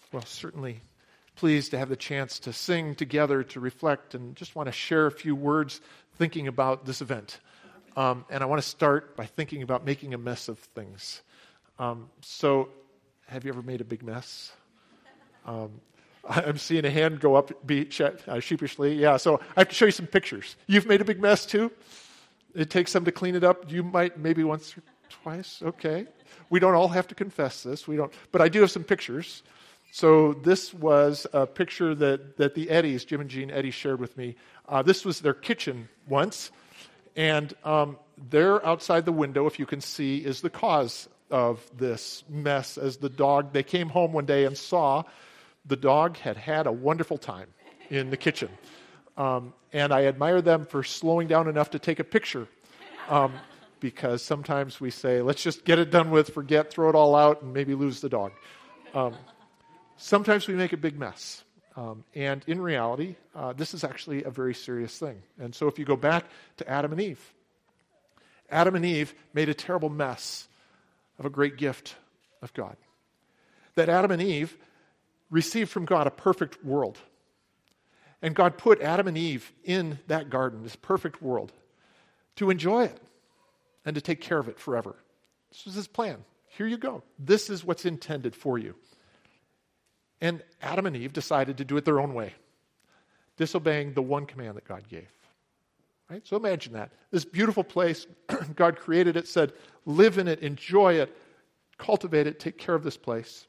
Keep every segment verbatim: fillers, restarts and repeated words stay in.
Well, certainly pleased to have the chance to sing together, to reflect, and just want to share a few words thinking about this event. Um, and I want to start by thinking about making a mess of things. Um, so, have you ever made a big mess? Um, I'm seeing a hand go up be, uh, sheepishly. Yeah, so I have to show you some pictures. You've made a big mess too? It takes some to clean it up. You might maybe once or twice. Okay. We don't all have to confess this. We don't, but I do have some pictures. So this was a picture that, that the Eddies, Jim and Jean Eddy, shared with me. Uh, this was their kitchen once. And um, there outside the window, if you can see, is the cause of this mess. As the dog, they came home one day and saw the dog had had a wonderful time in the kitchen. Um, and I admire them for slowing down enough to take a picture. Um, because sometimes we say, let's just get it done with, forget, throw it all out, and maybe lose the dog. Um, sometimes we make a big mess. Um, and in reality, uh, this is actually a very serious thing. And so if you go back to Adam and Eve, Adam and Eve made a terrible mess of a great gift of God. That Adam and Eve received from God a perfect world. And God put Adam and Eve in that garden, this perfect world, to enjoy it and to take care of it forever. This was his plan. Here you go. This is what's intended for you. And Adam and Eve decided to do it their own way, disobeying the one command that God gave. Right? So imagine that. This beautiful place, God created it, said, live in it, enjoy it, cultivate it, take care of this place.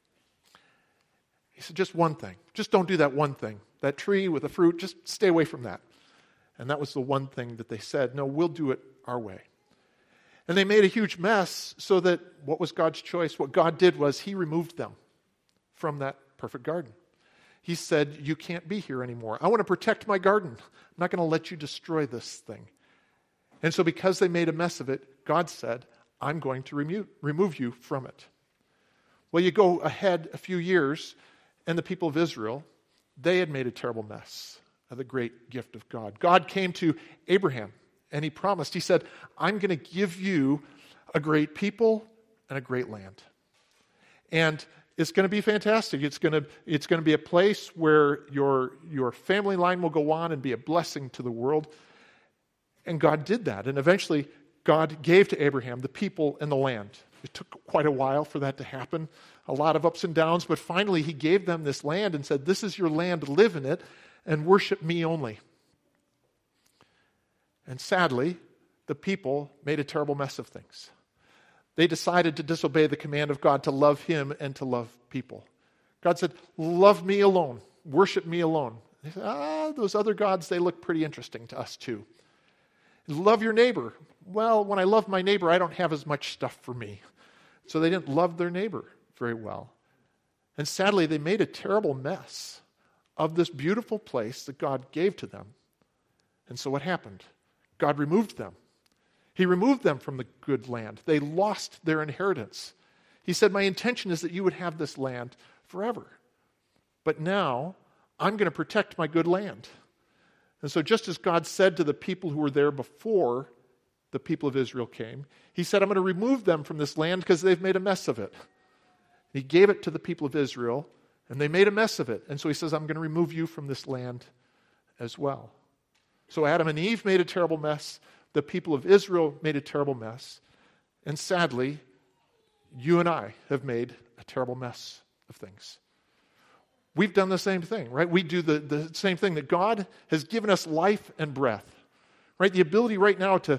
He said, just one thing. Just don't do that one thing. That tree with the fruit, just stay away from that. And that was the one thing that they said, no, we'll do it our way. And they made a huge mess so that what was God's choice? What God did was he removed them from that perfect garden. He said, you can't be here anymore. I want to protect my garden. I'm not going to let you destroy this thing. And so because they made a mess of it, God said, I'm going to remove, remove you from it. Well, you go ahead a few years, and the people of Israel, they had made a terrible mess of the great gift of God. God came to Abraham, and he promised, he said, I'm going to give you a great people and a great land. And it's going to be fantastic. It's going to, it's going to be a place where your, your family line will go on and be a blessing to the world. And God did that. And eventually, God gave to Abraham the people and the land. It took quite a while for that to happen. A lot of ups and downs. But finally, he gave them this land and said, this is your land. Live in it and worship me only. And sadly, the people made a terrible mess of things. They decided to disobey the command of God to love him and to love people. God said, love me alone, worship me alone. They said, ah, those other gods, they look pretty interesting to us too. Love your neighbor. Well, when I love my neighbor, I don't have as much stuff for me. So they didn't love their neighbor very well. And sadly, they made a terrible mess of this beautiful place that God gave to them. And so what happened? God removed them. He removed them from the good land. They lost their inheritance. He said, my intention is that you would have this land forever. But now, I'm going to protect my good land. And so just as God said to the people who were there before the people of Israel came, he said, I'm going to remove them from this land because they've made a mess of it. He gave it to the people of Israel, and they made a mess of it. And so he says, I'm going to remove you from this land as well. So Adam and Eve made a terrible mess. The people of Israel made a terrible mess. And sadly, you and I have made a terrible mess of things. We've done the same thing, right? We do the, the same thing, that God has given us life and breath, right? The ability right now to,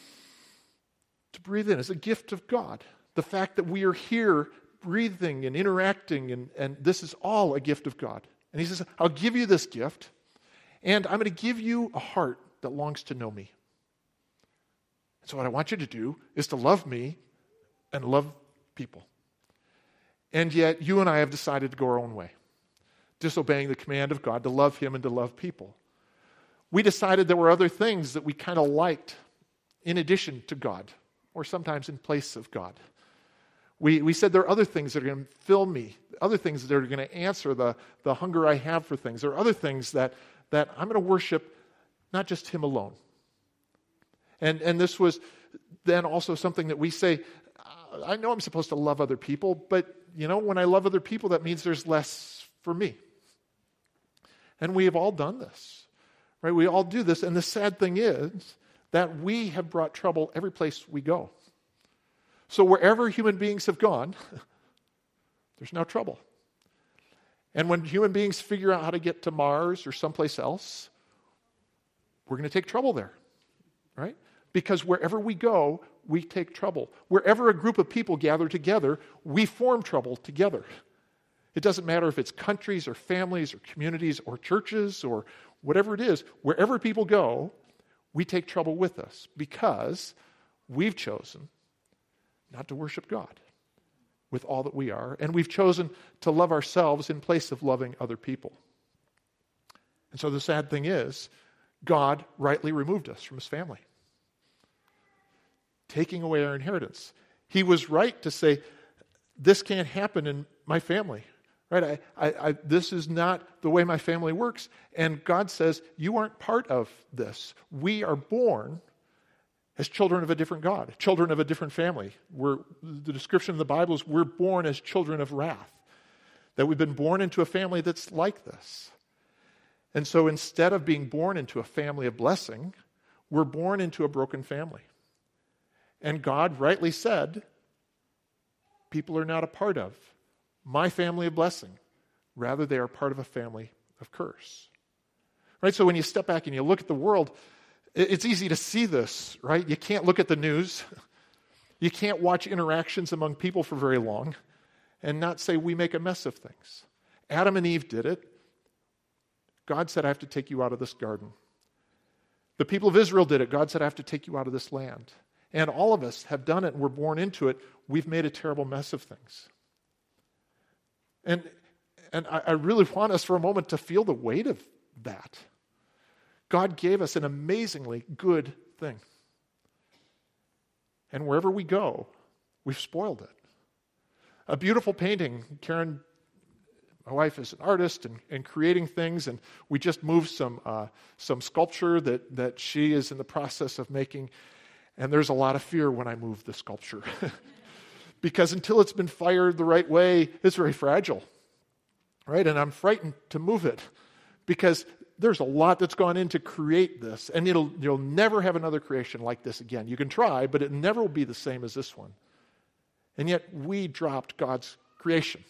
to breathe in is a gift of God. The fact that we are here breathing and interacting, and, and this is all a gift of God. And he says, I'll give you this gift, and I'm going to give you a heart that longs to know me. So what I want you to do is to love me and love people. And yet, you and I have decided to go our own way, disobeying the command of God to love him and to love people. We decided there were other things that we kind of liked in addition to God, or sometimes in place of God. We, we said there are other things that are going to fill me, other things that are going to answer the, the hunger I have for things. There are other things that, that I'm going to worship not just him alone. And, and this was then also something that we say, I know I'm supposed to love other people, but, you know, when I love other people, that means there's less for me. And we have all done this, right? We all do this. And the sad thing is that we have brought trouble every place we go. So wherever human beings have gone, there's now trouble. And when human beings figure out how to get to Mars or someplace else, we're going to take trouble there, right? Because wherever we go, we take trouble. Wherever a group of people gather together, we form trouble together. It doesn't matter if it's countries or families or communities or churches or whatever it is. Wherever people go, we take trouble with us because we've chosen not to worship God with all that we are, and we've chosen to love ourselves in place of loving other people. And so the sad thing is, God rightly removed us from his family, taking away our inheritance. He was right to say, this can't happen in my family. Right? I, I, I, this is not the way my family works. And God says, you aren't part of this. We are born as children of a different God, children of a different family. We're, the description of the Bible is we're born as children of wrath, that we've been born into a family that's like this. And so instead of being born into a family of blessing, we're born into a broken family. And God rightly said, people are not a part of my family of blessing. Rather, they are part of a family of curse. Right? So when you step back and you look at the world, it's easy to see this, right? You can't look at the news. You can't watch interactions among people for very long and not say we make a mess of things. Adam and Eve did it. God said, I have to take you out of this garden. The people of Israel did it. God said, I have to take you out of this land. And all of us have done it and we're born into it. We've made a terrible mess of things. And and I, I really want us for a moment to feel the weight of that. God gave us an amazingly good thing. And wherever we go, we've spoiled it. A beautiful painting. Karen, my wife, is an artist and, and creating things, and we just moved some uh, some sculpture that, that she is in the process of making. And there's a lot of fear when I move the sculpture. Because until it's been fired the right way, it's very fragile, right? And I'm frightened to move it because there's a lot that's gone in to create this, and it'll you'll never have another creation like this again. You can try, but it never will be the same as this one. And yet we dropped God's creation.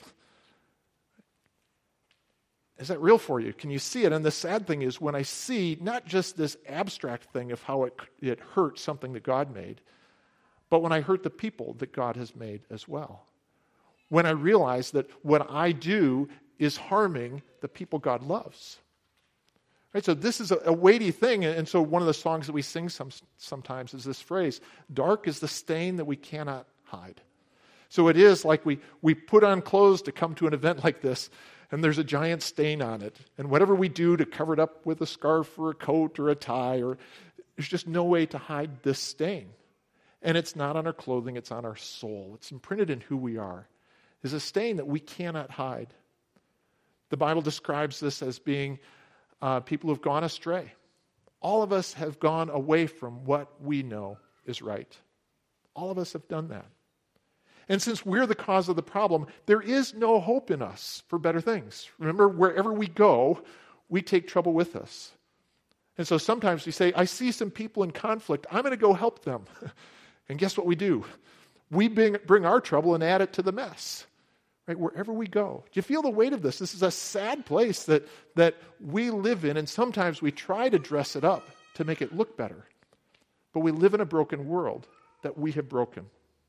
Is that real for you? Can you see it? And the sad thing is when I see not just this abstract thing of how it, it hurt something that God made, but when I hurt the people that God has made as well. When I realize that what I do is harming the people God loves. Right? So this is a, a weighty thing. And so one of the songs that we sing some, sometimes is this phrase, dark is the stain that we cannot hide. So it is like we, we put on clothes to come to an event like this, and there's a giant stain on it. And whatever we do to cover it up with a scarf or a coat or a tie, or there's just no way to hide this stain. And it's not on our clothing, it's on our soul. It's imprinted in who we are. It's a stain that we cannot hide. The Bible describes this as being uh, people who have gone astray. All of us have gone away from what we know is right. All of us have done that. And since we're the cause of the problem, there is no hope in us for better things. Remember, wherever we go, we take trouble with us. And so sometimes we say, I see some people in conflict. I'm going to go help them. And guess what we do? We bring, bring our trouble and add it to the mess. Right? Wherever we go. Do you feel the weight of this? This is a sad place that, that we live in, and sometimes we try to dress it up to make it look better. But we live in a broken world that we have broken.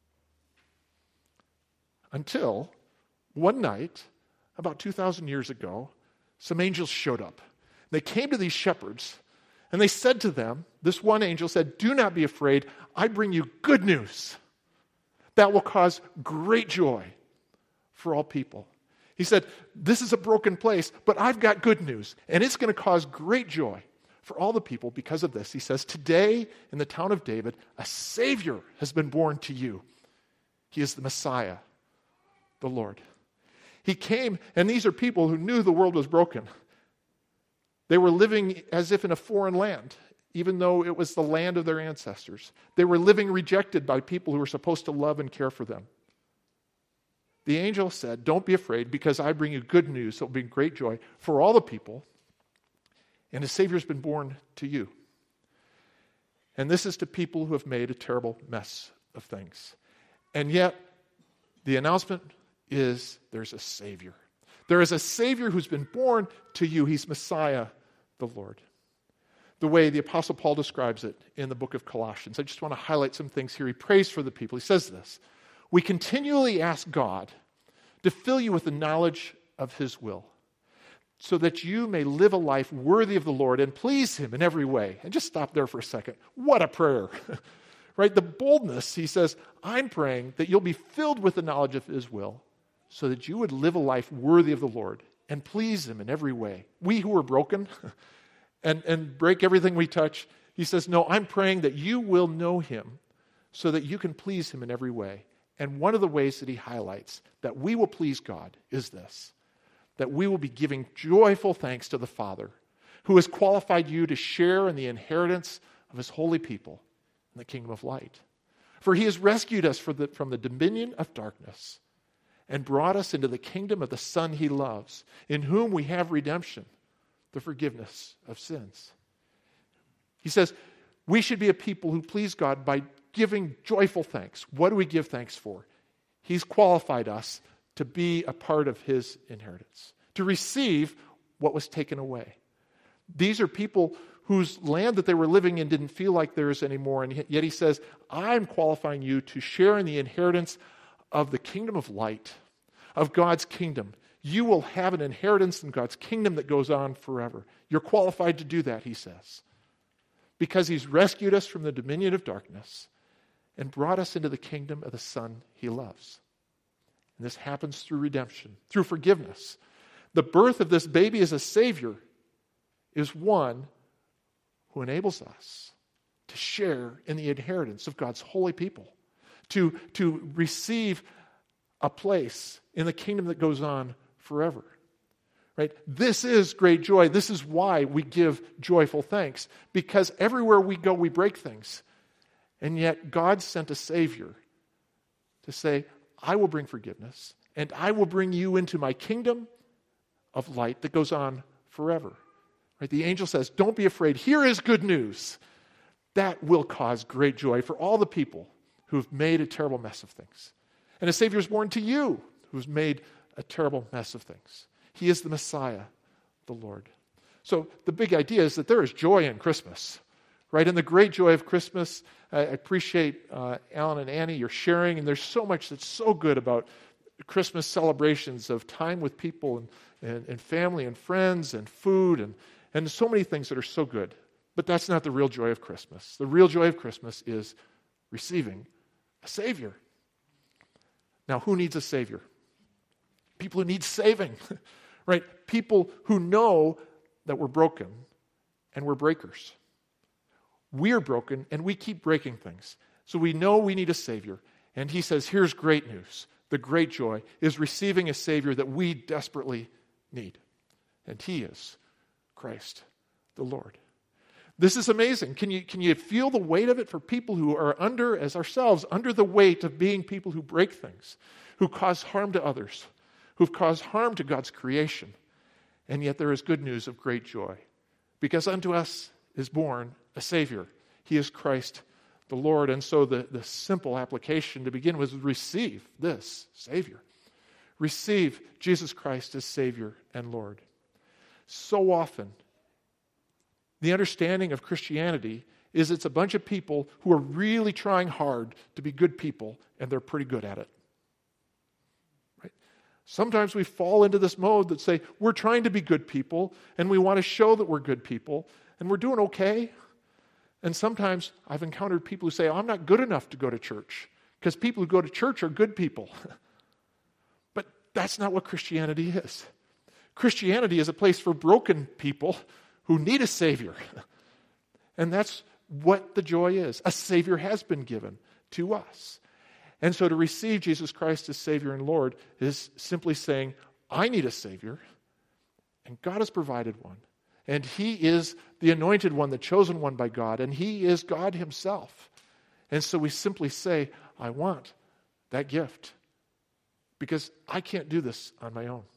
Until one night, about two thousand years ago, some angels showed up. They came to these shepherds, and they said to them, this one angel said, do not be afraid. I bring you good news that will cause great joy for all people. He said, this is a broken place, but I've got good news, and it's going to cause great joy for all the people because of this. He says, today in the town of David, a Savior has been born to you. He is the Messiah, the Lord. He came, and these are people who knew the world was broken. They were living as if in a foreign land. even though it was the land of their ancestors. They were living rejected by people who were supposed to love and care for them. The angel said, don't be afraid, because I bring you good news that will bring great joy for all the people, and a Savior has been born to you. And this is to people who have made a terrible mess of things. And yet, the announcement is there's a Savior. There is a Savior who's been born to you. He's Messiah, the Lord. The way the Apostle Paul describes it in the book of Colossians. I just want to highlight some things here. He prays for the people. He says this: we continually ask God to fill you with the knowledge of His will, so that you may live a life worthy of the Lord and please Him in every way. And just stop there for a second. What a prayer. Right? The boldness, he says, I'm praying that you'll be filled with the knowledge of His will, so that you would live a life worthy of the Lord and please Him in every way. We who are broken and, and break everything we touch, he says, no, I'm praying that you will know Him so that you can please Him in every way. And one of the ways that he highlights that we will please God is this: that we will be giving joyful thanks to the Father, who has qualified you to share in the inheritance of His holy people in the kingdom of light. For He has rescued us from the, from the dominion of darkness and brought us into the kingdom of the Son He loves, in whom we have redemption, the forgiveness of sins. He says we should be a people who please God by giving joyful thanks. What do we give thanks for? He's qualified us to be a part of His inheritance, to receive what was taken away. These are people whose land that they were living in didn't feel like theirs anymore, and yet he says, I'm qualifying you to share in the inheritance of the kingdom of light, of God's kingdom. You will have an inheritance in God's kingdom that goes on forever. You're qualified to do that, he says, because He's rescued us from the dominion of darkness and brought us into the kingdom of the Son He loves. And this happens through redemption, through forgiveness. The birth of this baby as a Savior is one who enables us to share in the inheritance of God's holy people, to, to receive a place in the kingdom that goes on forever. Right? This is great joy. This is why we give joyful thanks, because everywhere we go, we break things. And yet God sent a Savior to say, I will bring forgiveness, and I will bring you into my kingdom of light that goes on forever. Right? The angel says, don't be afraid. Here is good news. That will cause great joy for all the people who have made a terrible mess of things. And a Savior is born to you who's made a terrible mess of things. He is the Messiah, the Lord. So the big idea is that there is joy in Christmas. Right? And the great joy of Christmas, I appreciate uh, Alan and Annie, your sharing, and there's so much that's so good about Christmas celebrations of time with people and, and, and family and friends and food and, and so many things that are so good. But that's not the real joy of Christmas. The real joy of Christmas is receiving a Savior. Now, who needs a Savior? People who need saving, right? People who know that we're broken and we're breakers. We're broken, and we keep breaking things. So we know we need a Savior. And he says, here's great news. The great joy is receiving a Savior that we desperately need. And he is Christ, the Lord. This is amazing. Can you, can you feel the weight of it for people who are under, as ourselves, under the weight of being people who break things, who cause harm to others, who've caused harm to God's creation? And yet there is good news of great joy. Because unto us is born a Savior. He is Christ the Lord. And so the, the simple application to begin with is receive this Savior. Receive Jesus Christ as Savior and Lord. So often, the understanding of Christianity is it's a bunch of people who are really trying hard to be good people, and they're pretty good at it. Right? Sometimes we fall into this mode that say, we're trying to be good people, and we want to show that we're good people, and we're doing okay. And sometimes I've encountered people who say, oh, I'm not good enough to go to church, because people who go to church are good people. But that's not what Christianity is. Christianity is a place for broken people who need a Savior. And that's what the joy is. A Savior has been given to us. And so to receive Jesus Christ as Savior and Lord is simply saying, I need a Savior, and God has provided one. And he is the anointed one, the chosen one by God, and he is God himself. And so we simply say, I want that gift because I can't do this on my own.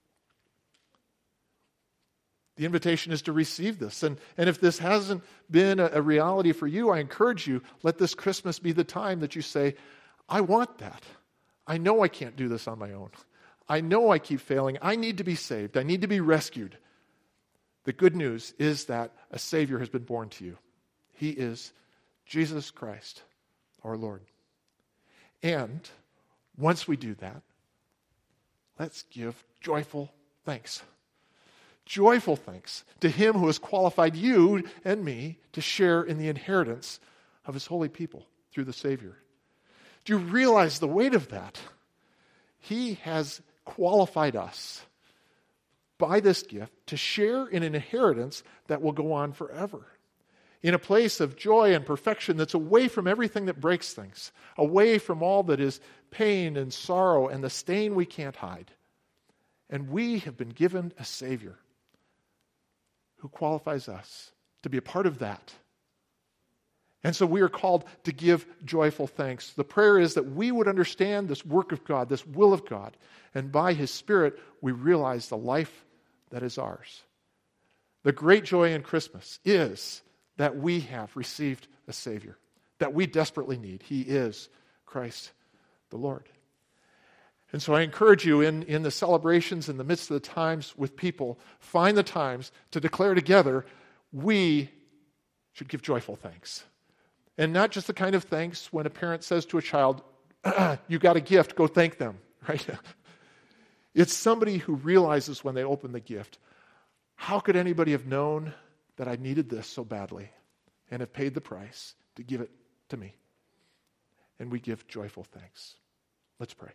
The invitation is to receive this. And, and if this hasn't been a, a reality for you, I encourage you, let this Christmas be the time that you say, I want that. I know I can't do this on my own. I know I keep failing. I need to be saved. I need to be rescued. The good news is that a Savior has been born to you. He is Jesus Christ, our Lord. And once we do that, let's give joyful thanks. Joyful thanks to him who has qualified you and me to share in the inheritance of his holy people through the Savior. Do you realize the weight of that? He has qualified us by this gift to share in an inheritance that will go on forever. In a place of joy and perfection that's away from everything that breaks things, away from all that is pain and sorrow and the stain we can't hide. And we have been given a Savior who qualifies us to be a part of that. And so we are called to give joyful thanks. The prayer is that we would understand this work of God, this will of God, and by his Spirit we realize the life that is ours. The great joy in Christmas is that we have received a Savior that we desperately need. He is Christ the Lord. And so I encourage you in, in the celebrations, in the midst of the times with people, find the times to declare together, we should give joyful thanks. And not just the kind of thanks when a parent says to a child, you got a gift, go thank them, right? It's somebody who realizes when they open the gift, how could anybody have known that I needed this so badly and have paid the price to give it to me? And we give joyful thanks. Let's pray.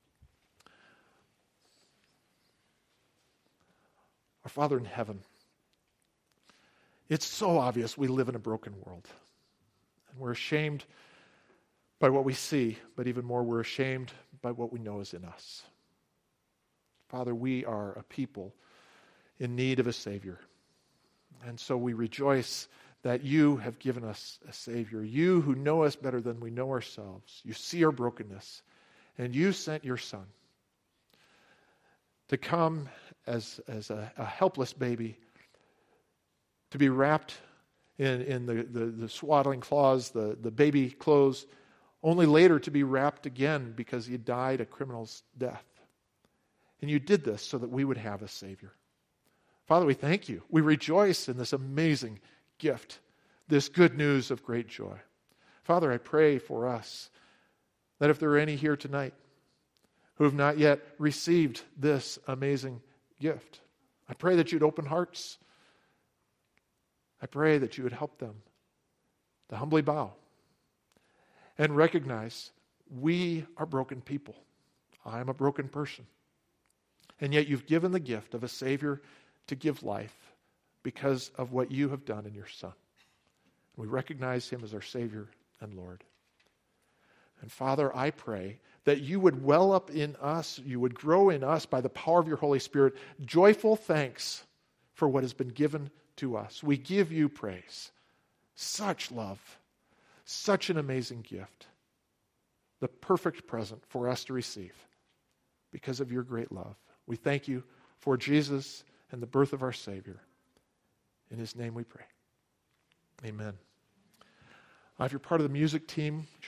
Our Father in heaven, it's so obvious we live in a broken world. And we're ashamed by what we see, but even more, we're ashamed by what we know is in us. Father, we are a people in need of a Savior. And so we rejoice that you have given us a Savior. You who know us better than we know ourselves. You see our brokenness. And you sent your Son to come as, as a, a helpless baby, to be wrapped in, in the, the, the swaddling cloths, the, the baby clothes, only later to be wrapped again because he died a criminal's death. And you did this so that we would have a Savior. Father, we thank you. We rejoice in this amazing gift, this good news of great joy. Father, I pray for us that if there are any here tonight who have not yet received this amazing gift, I pray that you'd open hearts. I pray that you would help them to humbly bow and recognize we are broken people. I am a broken person. And yet you've given the gift of a Savior to give life because of what you have done in your Son. We recognize him as our Savior and Lord. And Father, I pray that you would well up in us, you would grow in us by the power of your Holy Spirit, joyful thanks for what has been given to us. We give you praise. Such love, such an amazing gift, the perfect present for us to receive because of your great love. We thank you for Jesus and the birth of our Savior. In his name we pray. Amen. Uh, if you're part of the music team,